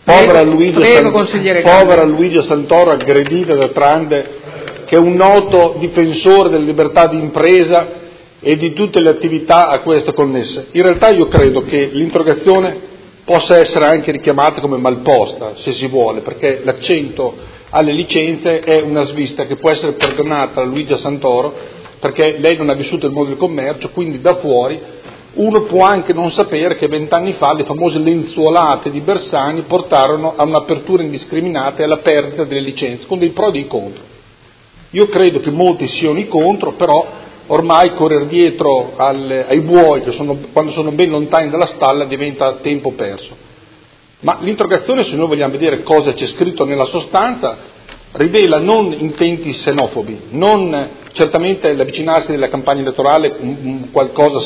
Povera Luigia Santoro, aggredita da Trande, che è un noto difensore della libertà di impresa e di tutte le attività a questo connesse. In realtà io credo che l'interrogazione possa essere anche richiamata come malposta, se si vuole, perché l'accento alle licenze è una svista che può essere perdonata a Luigia Santoro, perché lei non ha vissuto il mondo del commercio, quindi da fuori uno può anche non sapere che 20 anni fa le famose lenzuolate di Bersani portarono a un'apertura indiscriminata e alla perdita delle licenze, con dei pro e dei contro. Io credo che molti siano i contro, però ormai correre dietro ai buoi, quando sono ben lontani dalla stalla, diventa tempo perso. Ma l'interrogazione, se noi vogliamo vedere cosa c'è scritto nella sostanza, rivela non intenti xenofobi, non certamente l'avvicinarsi della campagna elettorale qualcosa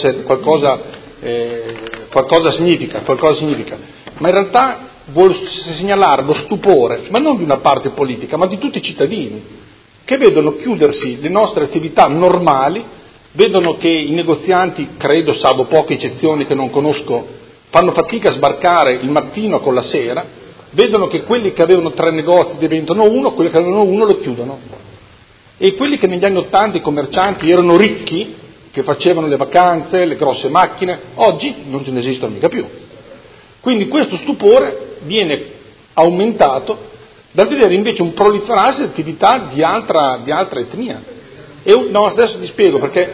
significa, ma in realtà vuole segnalare lo stupore, ma non di una parte politica, ma di tutti i cittadini, che vedono chiudersi le nostre attività normali, vedono che i negozianti, credo salvo poche eccezioni che non conosco, fanno fatica a sbarcare il mattino con la sera, vedono che quelli che avevano 3 negozi diventano 1, quelli che avevano 1 lo chiudono. E quelli che negli anni '80 i commercianti erano ricchi, che facevano le vacanze, le grosse macchine, oggi non ce ne esistono mica più. Quindi questo stupore viene aumentato dal vedere invece un proliferarsi di attività di altra etnia. Adesso ti spiego perché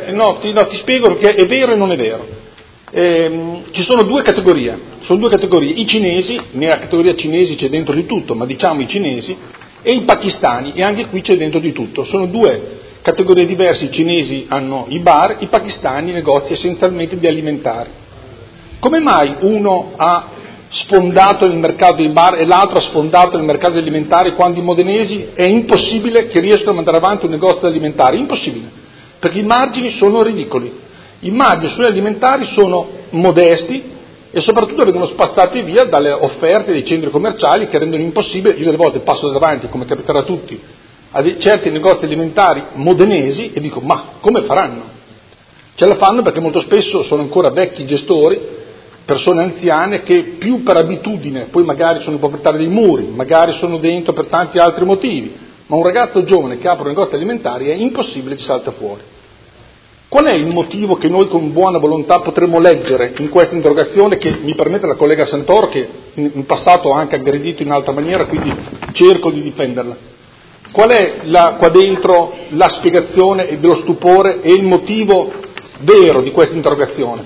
è vero e non è vero. Ci sono due categorie, i cinesi, nella categoria cinesi c'è dentro di tutto, ma diciamo i cinesi, e i pakistani, e anche qui c'è dentro di tutto. Sono due categorie diverse, i cinesi hanno i bar, i pakistani i negozi essenzialmente di alimentari. Come mai uno ha sfondato nel mercato dei bar e l'altro ha sfondato nel mercato degli alimentari, quando i modenesi è impossibile che riescano a mandare avanti un negozio di alimentari? Impossibile, perché i margini sono ridicoli. I margini sugli alimentari sono modesti e soprattutto vengono spazzati via dalle offerte dei centri commerciali che rendono impossibile. Io delle volte passo davanti, come capiterà a tutti, a certi negozi alimentari modenesi e dico: ma come faranno? Ce la fanno perché molto spesso sono ancora vecchi gestori, persone anziane che più per abitudine, poi magari sono i proprietari dei muri, magari sono dentro per tanti altri motivi, ma un ragazzo giovane che apre un negozio alimentare è impossibile che salta fuori. Qual è il motivo che noi con buona volontà potremmo leggere in questa interrogazione, che mi permette la collega Santoro, che in passato ha anche aggredito in altra maniera, quindi cerco di difenderla? Qual è qua dentro la spiegazione dello stupore e il motivo vero di questa interrogazione?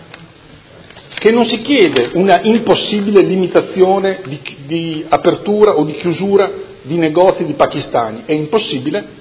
Che non si chiede una impossibile limitazione di apertura o di chiusura di negozi di pakistani, è impossibile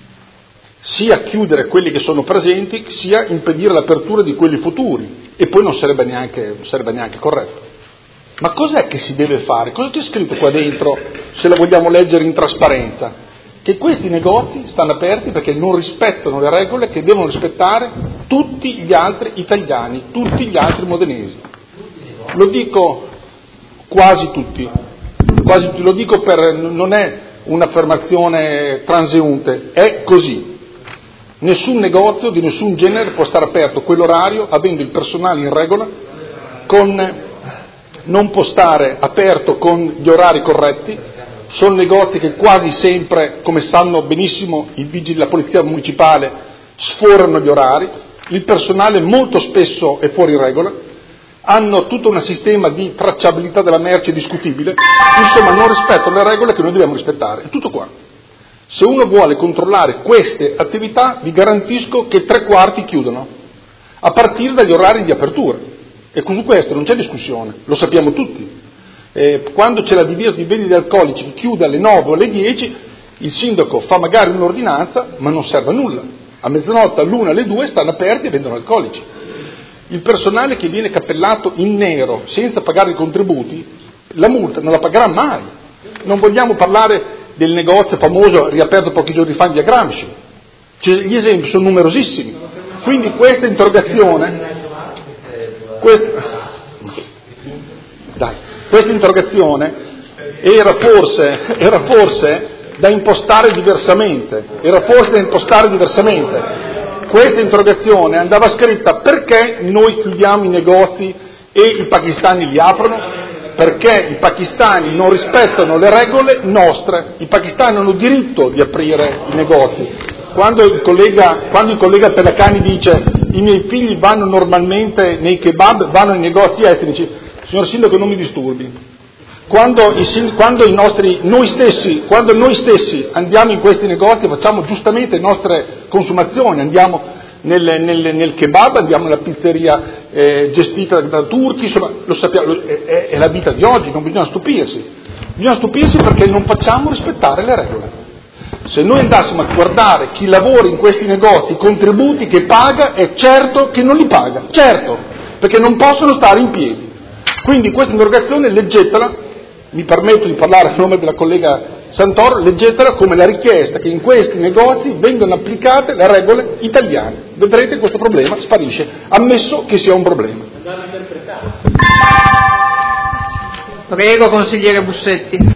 sia chiudere quelli che sono presenti, sia impedire l'apertura di quelli futuri, e poi non sarebbe neanche corretto. Ma cos'è che si deve fare? Cosa c'è scritto qua dentro, se la vogliamo leggere in trasparenza? Che questi negozi stanno aperti perché non rispettano le regole che devono rispettare tutti gli altri italiani, tutti gli altri modenesi. Lo dico quasi tutti, lo dico non è un'affermazione transeunte, è così. Nessun negozio di nessun genere può stare aperto quell'orario avendo il personale in regola, non può stare aperto con gli orari corretti. Sono negozi che quasi sempre, come sanno benissimo i vigili della polizia municipale, sforano gli orari, il personale molto spesso è fuori regola, hanno tutto un sistema di tracciabilità della merce discutibile, insomma non rispettano le regole che noi dobbiamo rispettare, è tutto qua. Se uno vuole controllare queste attività, vi garantisco che 3/4 chiudono, a partire dagli orari di apertura, e su questo non c'è discussione, lo sappiamo tutti. Quando c'è la divisa di vendita di alcolici che chiude alle 9 o alle 10, il sindaco fa magari un'ordinanza, ma non serve a nulla. A mezzanotte, all'1, alle 2 stanno aperti e vendono alcolici. Il personale che viene cappellato in nero senza pagare i contributi, la multa non la pagherà mai. Non vogliamo parlare del negozio famoso riaperto pochi giorni fa in via Gramsci. Gli esempi sono numerosissimi. Quindi questa interrogazione era forse da impostare diversamente. Questa interrogazione andava scritta: perché noi chiudiamo i negozi e i pakistani li aprono? perché i pakistani non rispettano le regole nostre, i pakistani hanno diritto di aprire i negozi. Quando il collega Pelacani dice i miei figli vanno normalmente nei kebab, vanno nei negozi etnici, signor Sindaco non mi disturbi. Quando noi stessi andiamo in questi negozi facciamo giustamente le nostre consumazioni, andiamo nel kebab, andiamo nella pizzeria gestita da turchi, insomma lo sappiamo, è la vita di oggi, non bisogna stupirsi perché non facciamo rispettare le regole. Se noi andassimo a guardare chi lavora in questi negozi, i contributi che paga, è certo che non li paga, certo, perché non possono stare in piedi. Quindi questa interrogazione leggetela, mi permetto di parlare a nome della collega Santoro, leggetela come la richiesta che in questi negozi vengano applicate le regole italiane. Vedrete che questo problema sparisce, ammesso che sia un problema. Prego, consigliere Bussetti.